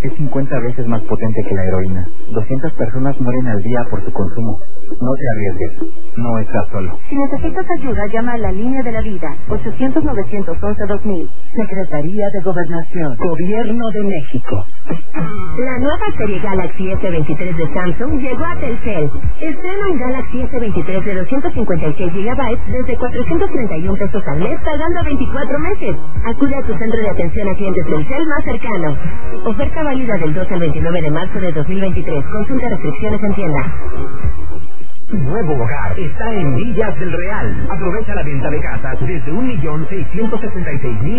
es 50 veces más potente que la heroína. 200 personas mueren al día por su consumo. No te arriesgues, no estás solo. Si necesitas ayuda, llama a la línea de la vida, 800-911-2000. Secretaría de Gobernación, Gobierno de México. La nueva serie Galaxy S23 de Samsung llegó a Telcel. Estrena un Galaxy S23 de 256 GB desde 431 pesos al mes, pagando 24 meses. Acude a tu centro de atención a clientes Telcel más cercano. Oferta válida del 2 al 29 de marzo de 2023. Consulta restricciones en tienda. Tu nuevo hogar está en Villas del Real. Aprovecha la venta de casas desde 1.666.000